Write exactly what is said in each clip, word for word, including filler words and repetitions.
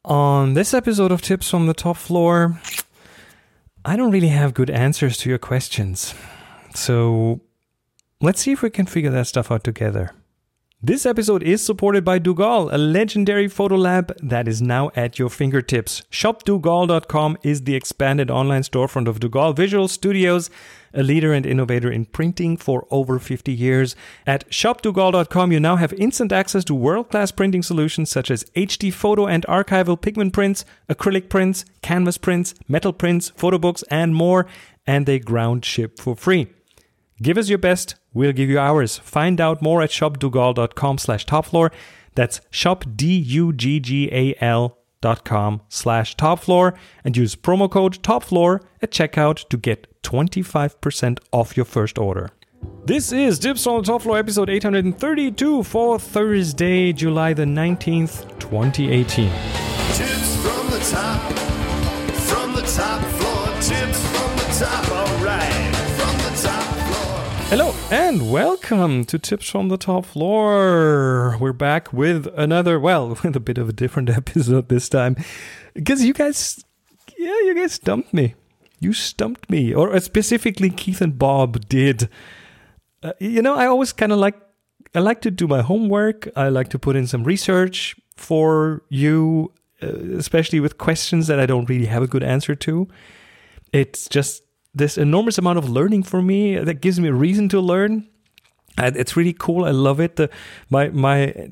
On this episode of Tips from the Top Floor, I don't really have good answers to your questions. So let's see if we can figure that stuff out together. This episode is supported by Dugol, a legendary photo lab that is now at your fingertips. shop dugol dot com is the expanded online storefront of Dugol Visual Studios, a leader and innovator in printing for over fifty years. At shop dugol dot com, you now have instant access to world-class printing solutions such as H D photo and archival pigment prints, acrylic prints, canvas prints, metal prints, photo books, and more, and they ground ship for free. Give us your best, we'll give you ours. Find out more at shop dugol dot com slash topfloor. That's shop D U G G A L dot com slash topfloor and use promo code TOPFLOOR at checkout to get twenty-five percent off your first order. This is Tips on the Top Floor, episode eight hundred thirty-two for Thursday, July the nineteenth, twenty eighteen. Tips from the top, from the top floor, tips from the top, alright, from the top floor. Hello and welcome to Tips from the Top Floor. We're back with another, well, with a bit of a different episode this time. Because you guys, yeah, you guys stumped me. You stumped me. Or specifically Keith and Bob did. Uh, you know, I always kind of like, I like to do my homework. I like to put in some research for you, uh, especially with questions that I don't really have a good answer to. It's just this enormous amount of learning for me that gives me a reason to learn. And it's really cool. I love it. The, my my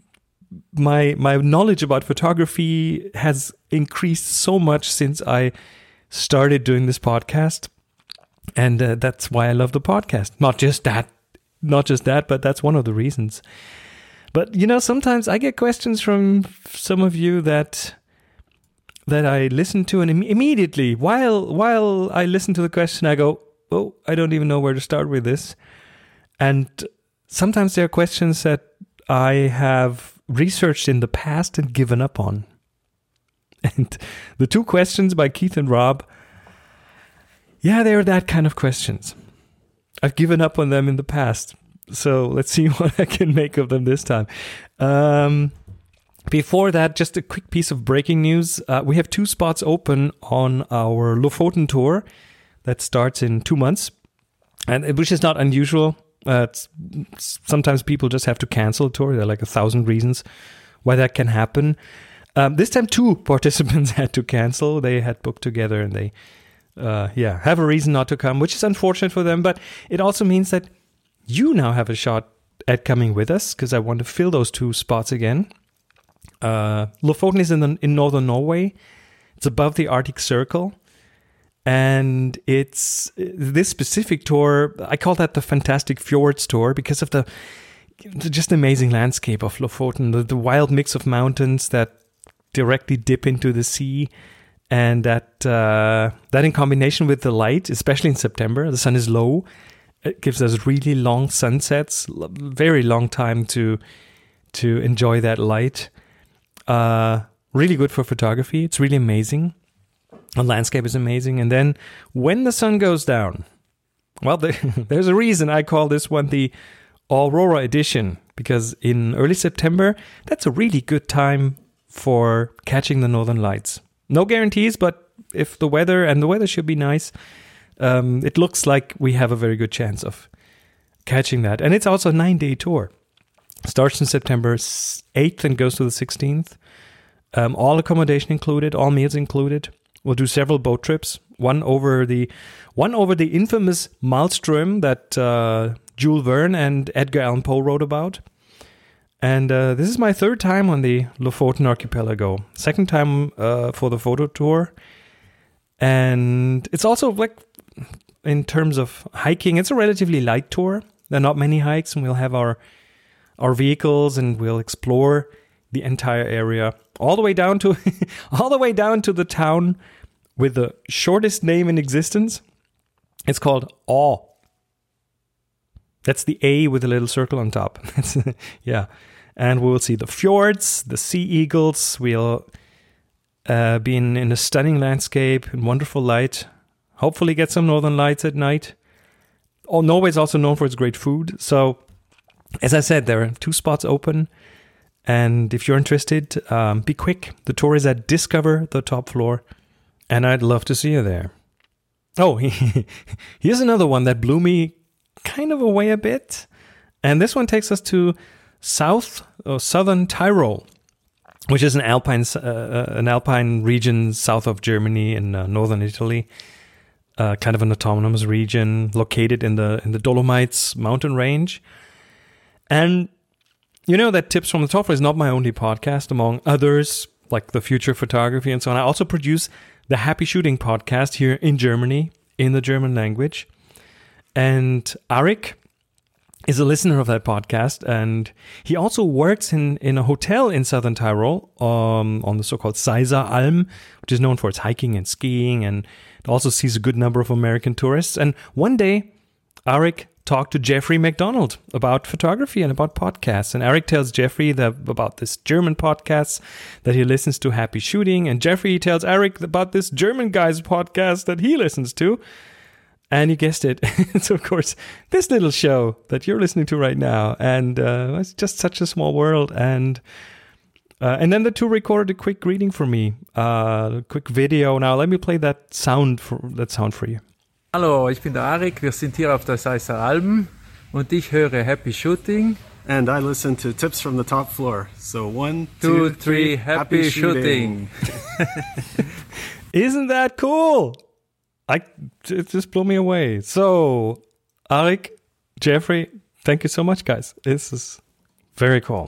my my knowledge about photography has increased so much since I started doing this podcast, and uh, that's why I love the podcast. Not just that, not just that, but that's one of the reasons. But you know, sometimes I get questions from some of you that. that I listen to, and Im- immediately, while while I listen to the question, I go, oh, I don't even know where to start with this. And sometimes there are questions that I have researched in the past and given up on. And the two questions by Keith and Rob, yeah, they're that kind of questions. I've given up on them in the past. So let's see what I can make of them this time. Um... Before that, just a quick piece of breaking news. Uh, we have two spots open on our Lofoten tour that starts in two months, and which is not unusual. Uh, it's, sometimes people just have to cancel a tour. There are like a thousand reasons why that can happen. Um, this time, two participants had to cancel. They had booked together, and they, uh, yeah, have a reason not to come, which is unfortunate for them. But it also means that you now have a shot at coming with us, because I want to fill those two spots again. Uh, Lofoten is in the, in northern Norway. It's above the Arctic Circle, and it's this specific tour. I call that the Fantastic Fjords tour because of the, the just amazing landscape of Lofoten, the, the wild mix of mountains that directly dip into the sea, and that uh, that in combination with the light, especially in September, the sun is low. It gives us really long sunsets, very long time to to enjoy that light. Uh, really good for photography. It's really amazing. The landscape is amazing. And then when the sun goes down, well, the, there's a reason I call this one the Aurora Edition, because in early September, that's a really good time for catching the northern lights. No guarantees, but if the weather, and the weather should be nice, um, it looks like we have a very good chance of catching that. And it's also a nine-day tour. Starts on September eighth and goes to the sixteenth. Um, all accommodation included, all meals included. We'll do several boat trips. One over the one over the infamous Malmström that uh, Jules Verne and Edgar Allan Poe wrote about. And uh, this is my third time on the Lofoten archipelago. Second time uh, for the photo tour. And it's also like, in terms of hiking, it's a relatively light tour. There are not many hikes, and we'll have our our vehicles, and we'll explore the entire area all the way down to all the way down to the town with the shortest name in existence. It's called Aw. That's the A with a little circle on top. Yeah. And we will see the fjords, the sea eagles. We'll uh, be in, in a stunning landscape and wonderful light. Hopefully get some northern lights at night. Oh, Norway is also known for its great food. So, as I said, there are two spots open. And if you're interested, um, be quick. The tour is at Discover the Top Floor, and I'd love to see you there. Oh, here's another one that blew me kind of away a bit. And this one takes us to South or Southern Tyrol, which is an alpine uh, an alpine region south of Germany in uh, northern Italy, uh, kind of an autonomous region located in the in the Dolomites mountain range. And you know that Tips from the Top Floor is not my only podcast, among others like the Future Photography and so on. I also produce the Happy Shooting podcast here in Germany in the German language. And Arik is a listener of that podcast, and he also works in, in a hotel in Southern Tyrol um, on the so-called Seiser Alm, which is known for its hiking and skiing, and it also sees a good number of American tourists. And one day, Arik talked to Jeffrey McDonald about photography and about podcasts. And Arik tells Jeffrey that, about this German podcast that he listens to, Happy Shooting, and Jeffrey tells Arik about this German guy's podcast that he listens to. And you guessed it, it's of course this little show that you're listening to right now. And uh, it's just such a small world. And uh, and then the two recorded a quick greeting for me, uh, a quick video. Now let me play that sound for that sound for you. Hallo, ich bin der Arik. Wir sind hier auf der Seiser Alm und ich höre Happy Shooting. And I listen to Tips from the Top Floor. So one, two, two three, three happy, happy shooting. shooting. Isn't that cool? I, it just blew me away. So, Arik, Jeffrey, thank you so much, guys. This is very cool.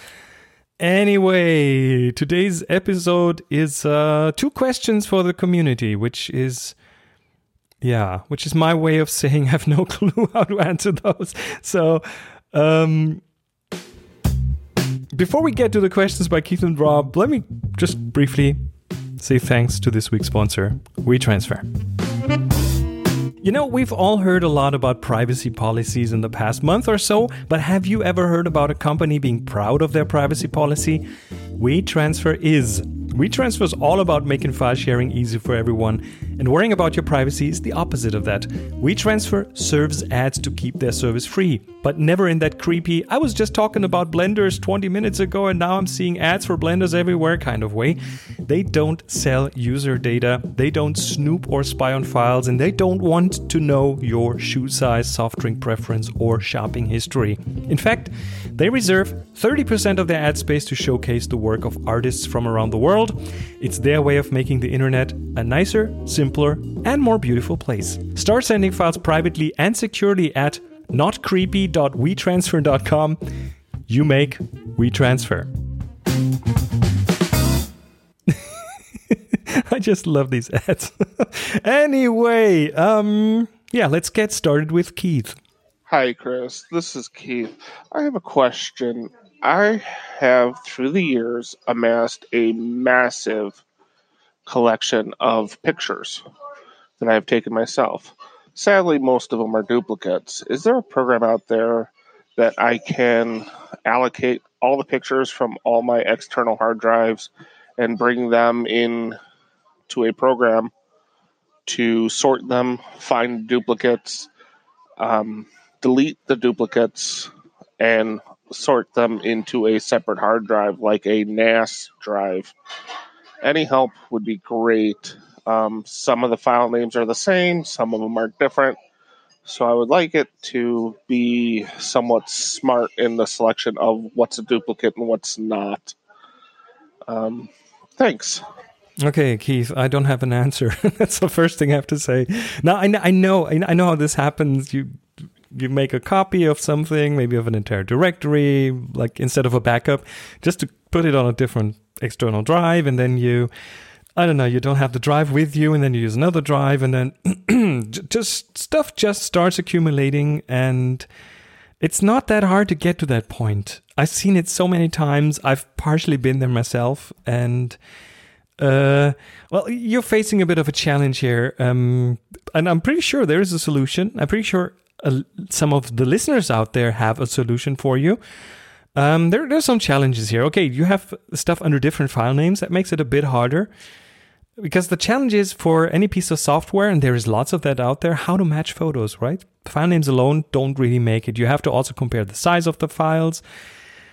Anyway, today's episode is uh, two questions for the community, which is, yeah, which is my way of saying I have no clue how to answer those. So, um, before we get to the questions by Keith and Rob, let me just briefly say thanks to this week's sponsor, WeTransfer. You know, we've all heard a lot about privacy policies in the past month or so, but have you ever heard about a company being proud of their privacy policy? WeTransfer is. WeTransfer is all about making file sharing easy for everyone, and worrying about your privacy is the opposite of that. WeTransfer serves ads to keep their service free, but never in that creepy, I was just talking about blenders twenty minutes ago and now I'm seeing ads for blenders everywhere kind of way. They don't sell user data, they don't snoop or spy on files, and they don't want to know your shoe size, soft drink preference, or shopping history. In fact, they reserve thirty percent of their ad space to showcase the work of artists from around the world. It's their way of making the internet a nicer, simpler, and more beautiful place. Start sending files privately and securely at not creepy dot we transfer dot com. You make WeTransfer. I just love these ads. Anyway, um, yeah, let's get started with Keith. Hi, Chris. This is Keith. I have a question. I have, through the years, amassed a massive collection of pictures that I have taken myself. Sadly, most of them are duplicates. Is there a program out there that I can allocate all the pictures from all my external hard drives and bring them in to a program to sort them, find duplicates, um, delete the duplicates, and sort them into a separate hard drive, like a N A S drive? Any help would be great. Um, some of the file names are the same, some of them are different. So I would like it to be somewhat smart in the selection of what's a duplicate and what's not. Um, thanks. Okay, Keith, I don't have an answer. That's the first thing I have to say. Now, I, I know I know how this happens. You you make a copy of something, maybe of an entire directory, like instead of a backup, just to put it on a different external drive, and then you, I don't know, you don't have the drive with you, and then you use another drive, and then just stuff just starts accumulating, and it's not that hard to get to that point. I've seen it so many times. I've partially been there myself, and uh, well, you're facing a bit of a challenge here, um, and I'm pretty sure there is a solution. I'm pretty sure uh, some of the listeners out there have a solution for you. Um, there, there's some challenges here. Okay, you have stuff under different file names. That makes it a bit harder, because the challenge is for any piece of software, and there is lots of that out there, how to match photos, right? File names alone don't really make it. You have to also compare the size of the files.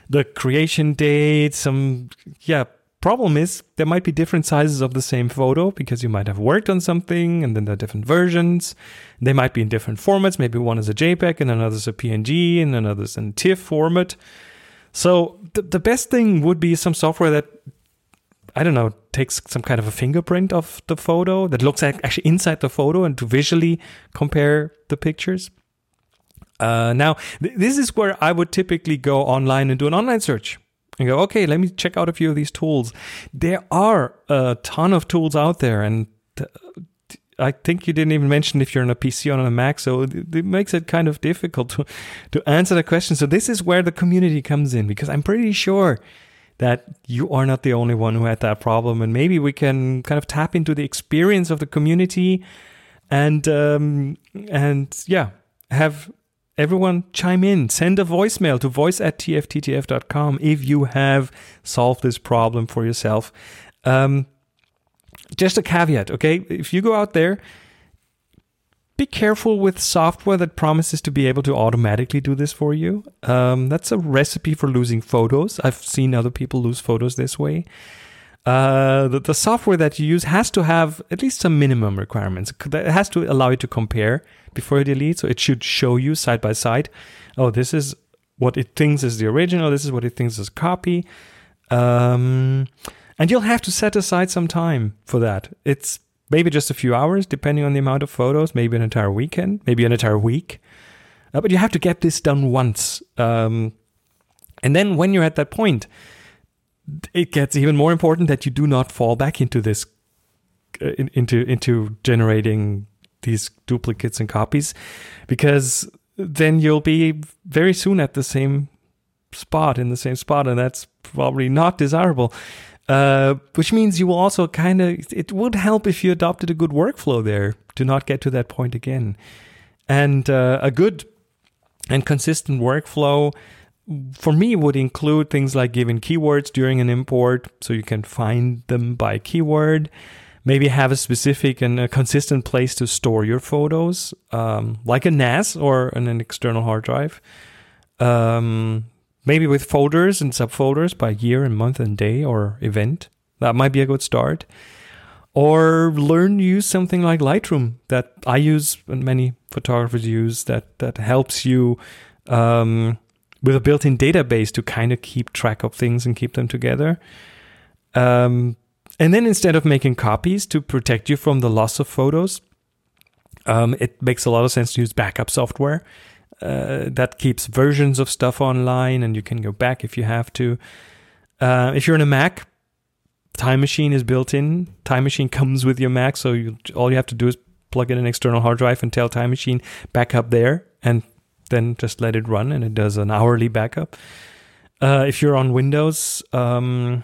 the creation date, some, yeah, problem is there might be different sizes of the same photo because you might have worked on something and then there are different versions. They might be in different formats. Maybe one is a JPEG and another's a P N G and another's in TIFF format. So the, the best thing would be some software that, I don't know, takes some kind of a fingerprint of the photo that looks like actually inside the photo and to visually compare the pictures. Uh, now, th- this is where I would typically go online and do an online search and go, okay, let me check out a few of these tools. There are a ton of tools out there, and uh, I think you didn't even mention if you're on a P C or on a Mac, so it, it makes it kind of difficult to, to answer the question. So this is where the community comes in, because I'm pretty sure that you are not the only one who had that problem, and maybe we can kind of tap into the experience of the community and um, and yeah, have everyone chime in. Send a voicemail to voice at t f t t f dot com if you have solved this problem for yourself. Um, just a caveat, okay? If you go out there, be careful with software that promises to be able to automatically do this for you. Um, that's a recipe for losing photos. I've seen other people lose photos this way. Uh, the, the software that you use has to have at least some minimum requirements. It has to allow you to compare before you delete. So it should show you side by side, oh, this is what it thinks is the original. This is what it thinks is a copy. Um, and you'll have to set aside some time for that. It's maybe just a few hours, depending on the amount of photos, maybe an entire weekend, maybe an entire week. Uh, but you have to get this done once. Um, and then when you're at that point, it gets even more important that you do not fall back into this, uh, in, into into generating these duplicates and copies, because then you'll be very soon at the same spot, in the same spot, and that's probably not desirable. Uh, which means you will also kind of, it would help if you adopted a good workflow there to not get to that point again. And uh, a good and consistent workflow for me would include things like giving keywords during an import so you can find them by keyword. Maybe have a specific and a consistent place to store your photos, um, like a N A S or an, an external hard drive. Um, maybe with folders and subfolders by year and month and day or event. That might be a good start. Or learn to use something like Lightroom that I use and many photographers use that, that helps you um, with a built-in database to kind of keep track of things and keep them together. Um, and then instead of making copies to protect you from the loss of photos, um, it makes a lot of sense to use backup software uh, that keeps versions of stuff online, and you can go back if you have to. Uh, if you're in a Mac, Time Machine is built in. Time Machine comes with your Mac, so you, all you have to do is plug in an external hard drive and tell Time Machine back up there, and then just let it run, and it does an hourly backup. Uh, if you're on Windows, um,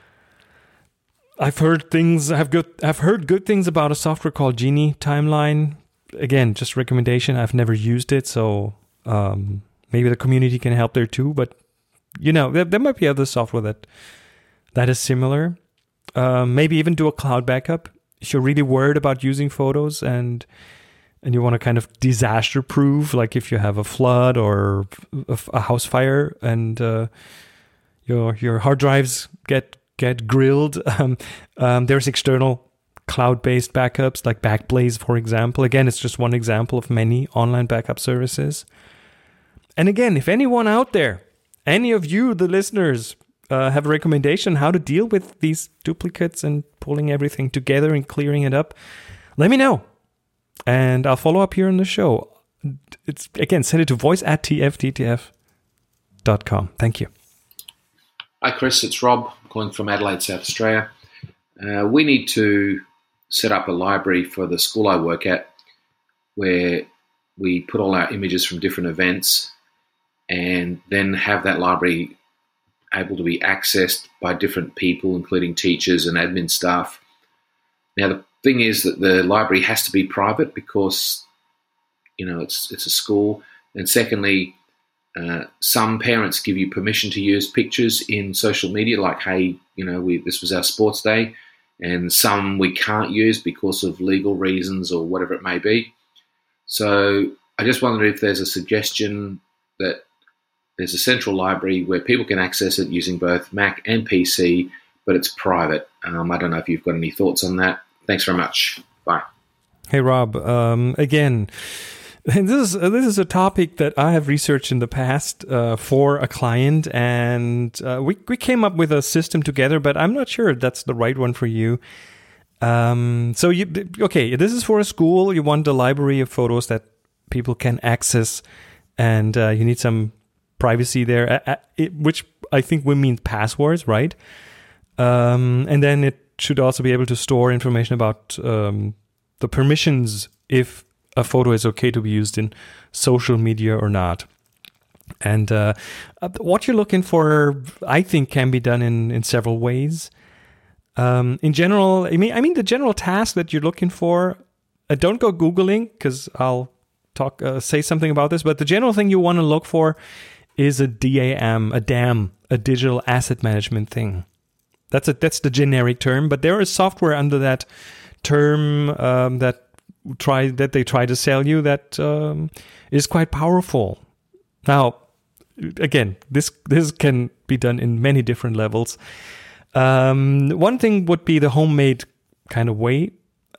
I've heard things. I've good. I've heard good things about a software called Genie Timeline. Again, just recommendation. I've never used it, so um, maybe the community can help there too. But you know, there, there might be other software that that is similar. Um, maybe even do a cloud backup if you're really worried about using photos and. And you want to kind of disaster proof, like if you have a flood or a, a house fire and uh, your your hard drives get get grilled. Um, um, there's external cloud-based backups like Backblaze, for example. Again, it's just one example of many online backup services. And again, if anyone out there, any of you, the listeners, uh, have a recommendation how to deal with these duplicates and pulling everything together and clearing it up, let me know. And I'll follow up here on the show. It's again, send it to voice at t f t t f dot com. Thank you. Hi, Chris. It's Rob calling from Adelaide, South Australia. Uh, we need to set up a library for the school I work at where we put all our images from different events and then have that library able to be accessed by different people, including teachers and admin staff. Now, the thing is that the library has to be private because, you know, it's it's a school. And secondly, uh, some parents give you permission to use pictures in social media, like, hey, you know, we this was our sports day, and some we can't use because of legal reasons or whatever it may be. So I just wondered if there's a suggestion that there's a central library where people can access it using both Mac and P C, but it's private. Um, I don't know if you've got any thoughts on that. Thanks very much. Bye. Hey, Rob. Um, again, this is this is a topic that I have researched in the past uh, for a client, and uh, we we came up with a system together, but I'm not sure that's the right one for you. Um, so you okay? This is for a school. You want a library of photos that people can access, and uh, you need some privacy there, uh, it, which I think would mean passwords, right? Um, and then it should also be able to store information about um, the permissions if a photo is okay to be used in social media or not. And uh, what you're looking for, I think, can be done in, in several ways. Um, in general, I mean, I mean, the general task that you're looking for, uh, don't go Googling, because I'll talk, uh, say something about this, but the general thing you want to look for is a D A M, a D A M, a digital asset management thing. That's a, that's the generic term, but there is software under that term um, that try that they try to sell you that um, is quite powerful. Now, again, this this can be done in many different levels. Um, one thing would be the homemade kind of way,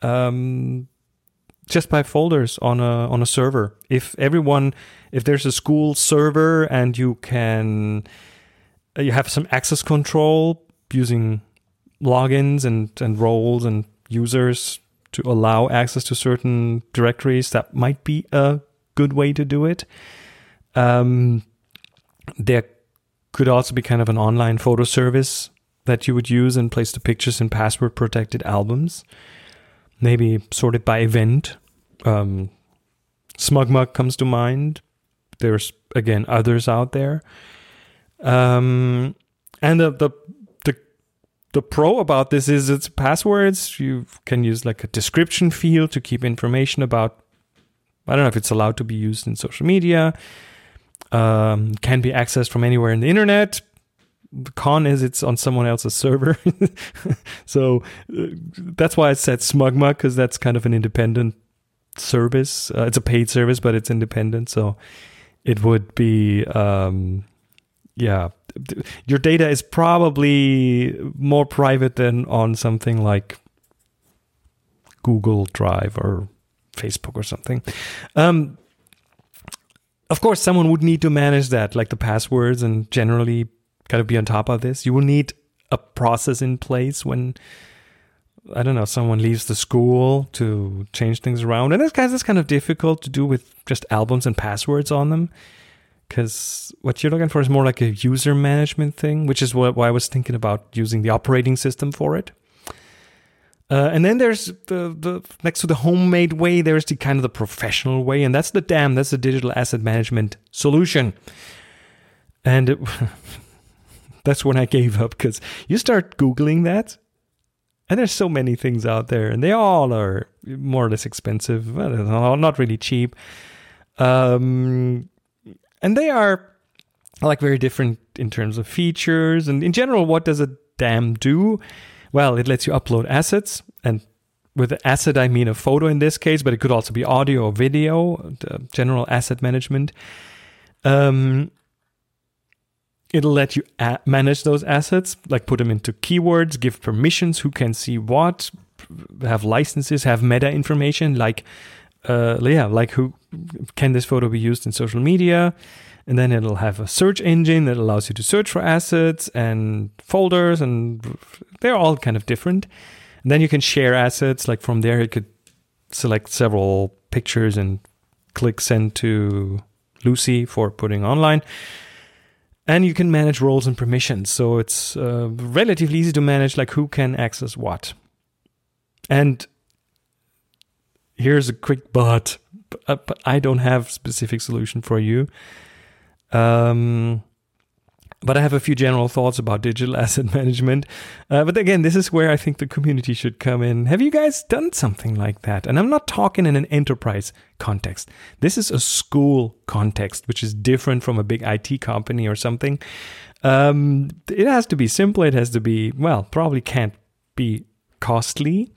um, just by folders on a on a server. If everyone, if there's a school server and you can, uh, you have some access control using logins and, and roles and users to allow access to certain directories, that might be a good way to do it. Um, there could also be kind of an online photo service that you would use and place the pictures in password protected albums, maybe sorted by event. Um, SmugMug comes to mind. There's, again, others out there. Um, and the, the the the pro about this is it's passwords. You can use like a description field to keep information about, I don't know if it's allowed to be used in social media. Um, can be accessed from anywhere in the internet. The con is it's on someone else's server. So uh, that's why I said SmugMug, because that's kind of an independent service. Uh, it's a paid service, but it's independent. So it would be, um, yeah, your data is probably more private than on something like Google Drive or Facebook or something. Um, of course, someone would need to manage that, like the passwords, and generally kind of be on top of this. You will need a process in place when, I don't know, someone leaves the school to change things around. And that's kind of, that's kind of difficult to do with just albums and passwords on them, because what you're looking for is more like a user management thing, which is what, why I was thinking about using the operating system for it. Uh, and then there's the, the next to the homemade way, there's the kind of the professional way, and that's the D A M, that's the digital asset management solution. And it, that's when I gave up, because you start Googling that, and there's so many things out there, and they all are more or less expensive, well, not really cheap. Um, and they are like very different in terms of features. And in general, what does a D A M do? Well, it lets you upload assets, and with the asset, I mean a photo in this case, but it could also be audio or video, general asset management. Um, it'll let you a- manage those assets, like put them into keywords, give permissions, who can see what, have licenses, have meta information, like, uh, yeah, like who can this photo be used in social media. And then it'll have a search engine that allows you to search for assets and folders, and they're all kind of different. And then you can share assets. Like from there, you could select several pictures and click send to Lucy for putting online. And you can manage roles and permissions. So it's uh, relatively easy to manage, like who can access what. And here's a quick but, but I don't have a specific solution for you. Um, but I have a few general thoughts about digital asset management. Uh, but again, this is where I think the community should come in. Have you guys done something like that? And I'm not talking in an enterprise context. This is a school context, which is different from a big I T company or something. Um, it has to be simple. It has to be, well, probably can't be costly.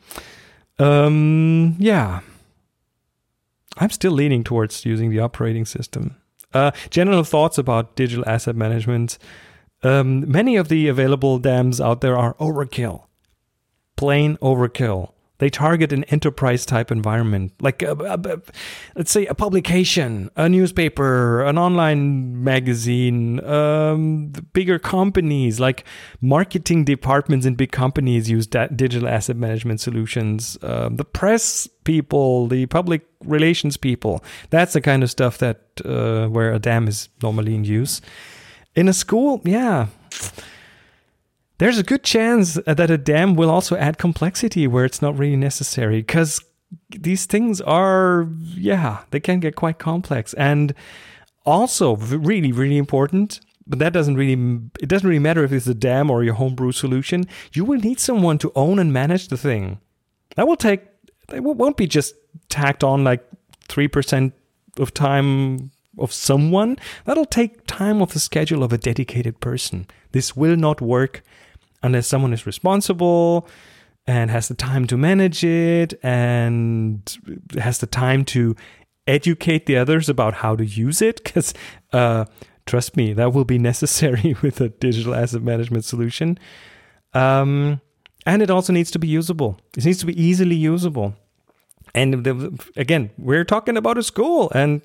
Um, yeah. I'm still leaning towards using the operating system. Uh, general thoughts about digital asset management. Um, many of the available dams out there are overkill. Plain overkill. They target an enterprise type environment, like a, a, a, let's say a publication, a newspaper, an online magazine. Um, the bigger companies like marketing departments in big companies use that digital asset management solutions. Um, the press people, the public relations people. That's the kind of stuff that uh, where a D A M is normally in use. In a school, yeah. There's a good chance that a D A M will also add complexity where it's not really necessary, because these things are, yeah, they can get quite complex. And also really, really important, but that doesn't really, it doesn't really matter if it's a D A M or your homebrew solution. You will need someone to own and manage the thing. That will take, it won't be just tacked on like three percent of time of someone. That'll take time off the schedule of a dedicated person. This will not work unless someone is responsible and has the time to manage it and has the time to educate the others about how to use it. Because uh, trust me, that will be necessary with a digital asset management solution. Um, and it also needs to be usable. It needs to be easily usable. And the, again, we're talking about a school, and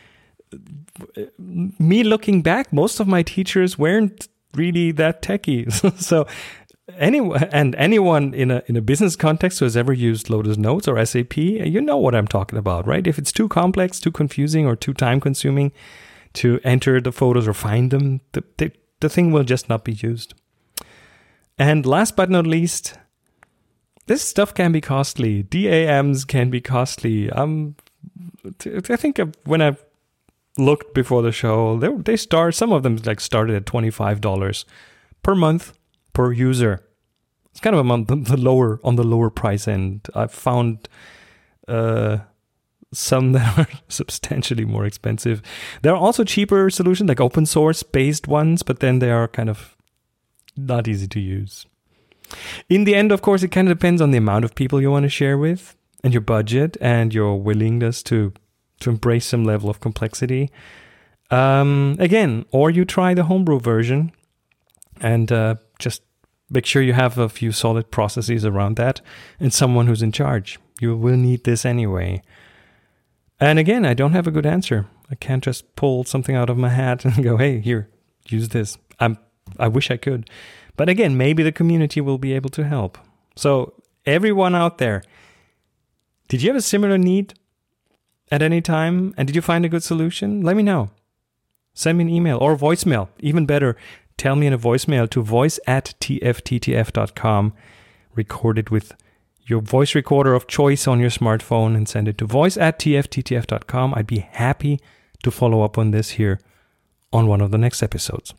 me looking back, most of my teachers weren't really that techy. So anyone and anyone in a in a business context who has ever used Lotus Notes or S A P, you know what I'm talking about, right? If it's too complex, too confusing, or too time consuming to enter the photos or find them, the, the, the thing will just not be used. And last but not least, this stuff can be costly. D A Ms can be costly. Um, I think when I've looked before the show, they they start, some of them like started at twenty-five dollars per month per user. It's kind of on the, the lower on the lower price end. I've found uh, some that are substantially more expensive. There are also cheaper solutions like open source based ones, but then they are kind of not easy to use. In the end, of course, it kind of depends on the amount of people you want to share with and your budget and your willingness to to embrace some level of complexity. Um, again, or you try the homebrew version and uh, just make sure you have a few solid processes around that and someone who's in charge. You will need this anyway. And again, I don't have a good answer. I can't just pull something out of my hat and go, hey, here, use this. I'm, I wish I could. But again, maybe the community will be able to help. So everyone out there, did you have a similar need at any time? And did you find a good solution? Let me know. Send me an email or a voicemail. Even better, tell me in a voicemail to voice at t f t t f dot com. Record it with your voice recorder of choice on your smartphone and send it to voice at t f t t f dot com. I'd be happy to follow up on this here on one of the next episodes.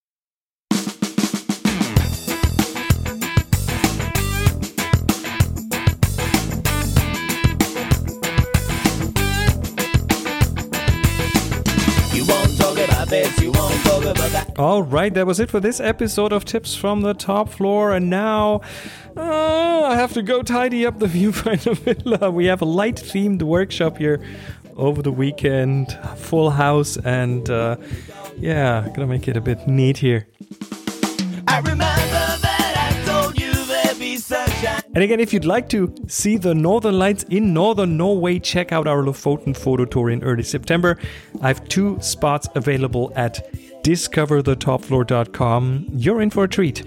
All right, that was it for this episode of Tips from the Top Floor. And now uh, I have to go tidy up the Viewfinder Villa. We have a light-themed workshop here over the weekend. Full house, and uh, yeah, gonna make it a bit neat here. I remember that I told you there'd be sunshine. And again, if you'd like to see the Northern Lights in Northern Norway, check out our Lofoten photo tour in early September. I have two spots available at discover the top floor dot com. You're in for a treat.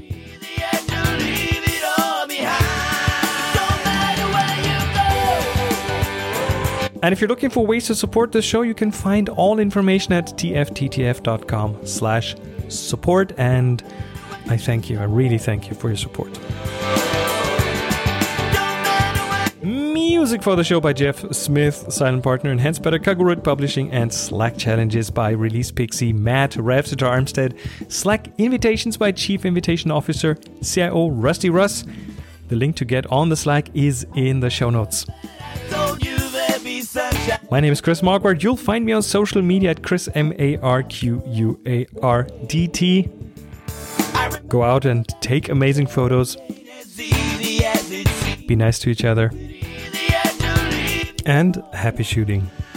And if you're looking for ways to support the show, you can find all information at t f t t f dot com slash support. And I thank you. I really thank you for your support. Music for the show by Jeff Smith, silent partner, and Hans Peter Kagurut Publishing, and Slack challenges by Release Pixie, Matt, Ravsitar Armstead, Slack invitations by Chief Invitation Officer, C I O Rusty Russ. The link to get on the Slack is in the show notes. My name is Chris Marquardt. You'll find me on social media at Chris M A R Q U A R D T. Go out and take amazing photos. Be nice to each other. And happy shooting.